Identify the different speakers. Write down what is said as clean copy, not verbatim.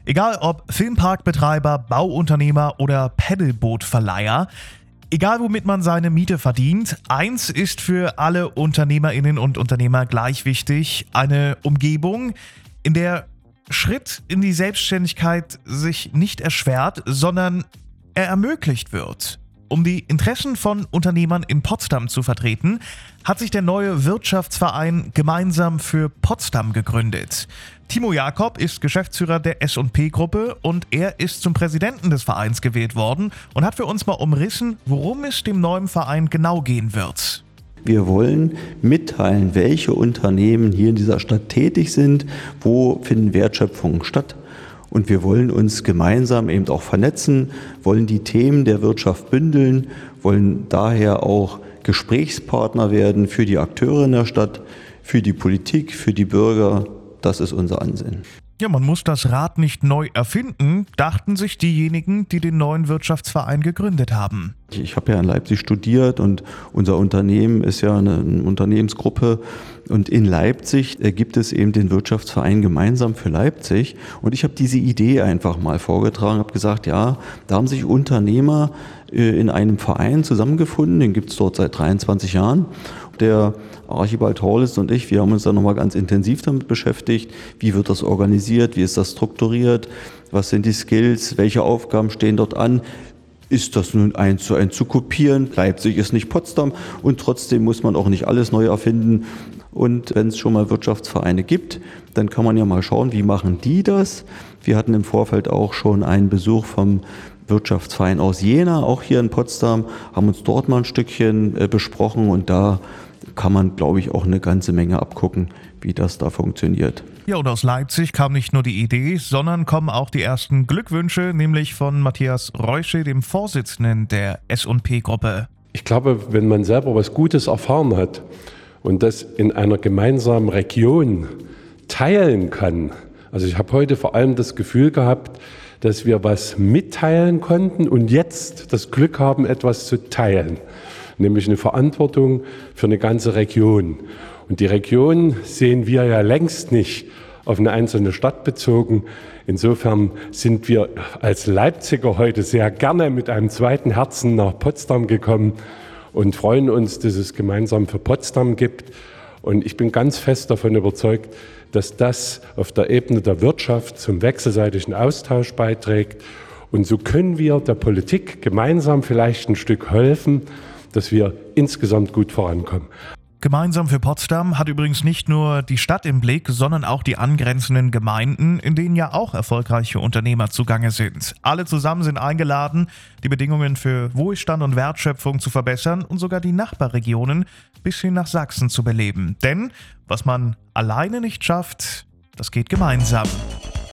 Speaker 1: Egal ob Filmparkbetreiber, Bauunternehmer oder Paddlebootverleiher, egal womit man seine Miete verdient, eins ist für alle UnternehmerInnen und Unternehmer gleich wichtig: eine Umgebung, in der Schritt in die Selbstständigkeit sich nicht erschwert, sondern er ermöglicht wird. Um die Interessen von Unternehmern in Potsdam zu vertreten, hat sich der neue Wirtschaftsverein Gemeinsam für Potsdam gegründet. Timo Jakob ist Geschäftsführer der S&P-Gruppe und er ist zum Präsidenten des Vereins gewählt worden und hat für uns mal umrissen, worum es dem neuen Verein genau gehen wird.
Speaker 2: Wir wollen mitteilen, welche Unternehmen hier in dieser Stadt tätig sind, wo finden Wertschöpfungen statt. Und wir wollen uns gemeinsam eben auch vernetzen, wollen die Themen der Wirtschaft bündeln, wollen daher auch Gesprächspartner werden für die Akteure in der Stadt, für die Politik, für die Bürger. Das ist unser Ansinnen.
Speaker 1: Ja, man muss das Rad nicht neu erfinden, dachten sich diejenigen, die den neuen Wirtschaftsverein gegründet haben.
Speaker 2: Ich habe ja in Leipzig studiert und unser Unternehmen ist ja eine Unternehmensgruppe. Und in Leipzig gibt es eben den Wirtschaftsverein Gemeinsam für Leipzig. Und ich habe diese Idee einfach mal vorgetragen, habe gesagt, ja, da haben sich Unternehmer in einem Verein zusammengefunden, den gibt es dort seit 23 Jahren. Der Archibald Horlitz und ich, wir haben uns dann nochmal ganz intensiv damit beschäftigt, wie wird das organisiert, wie ist das strukturiert, was sind die Skills, welche Aufgaben stehen dort an. Ist das nun 1:1 zu kopieren? Leipzig ist nicht Potsdam und trotzdem muss man auch nicht alles neu erfinden. Und wenn es schon mal Wirtschaftsvereine gibt, dann kann man ja mal schauen, wie machen die das. Wir hatten im Vorfeld auch schon einen Besuch vom Wirtschaftsverein aus Jena, auch hier in Potsdam, haben uns dort mal ein Stückchen besprochen und da kann man, glaube ich, auch eine ganze Menge abgucken, wie das da funktioniert.
Speaker 1: Ja, und aus Leipzig kam nicht nur die Idee, sondern kommen auch die ersten Glückwünsche, nämlich von Matthias Reusche, dem Vorsitzenden der S&P-Gruppe.
Speaker 3: Ich glaube, wenn man selber was Gutes erfahren hat und das in einer gemeinsamen Region teilen kann, also ich habe heute vor allem das Gefühl gehabt, dass wir was mitteilen konnten und jetzt das Glück haben, etwas zu teilen, nämlich eine Verantwortung für eine ganze Region. Und die Region sehen wir ja längst nicht auf eine einzelne Stadt bezogen. Insofern sind wir als Leipziger heute sehr gerne mit einem zweiten Herzen nach Potsdam gekommen und freuen uns, dass es Gemeinsam für Potsdam gibt. Und ich bin ganz fest davon überzeugt, dass das auf der Ebene der Wirtschaft zum wechselseitigen Austausch beiträgt. Und so können wir der Politik gemeinsam vielleicht ein Stück helfen, dass wir insgesamt gut vorankommen.
Speaker 1: Gemeinsam für Potsdam hat übrigens nicht nur die Stadt im Blick, sondern auch die angrenzenden Gemeinden, in denen ja auch erfolgreiche Unternehmer zugange sind. Alle zusammen sind eingeladen, die Bedingungen für Wohlstand und Wertschöpfung zu verbessern und sogar die Nachbarregionen bis hin nach Sachsen zu beleben. Denn was man alleine nicht schafft, das geht gemeinsam.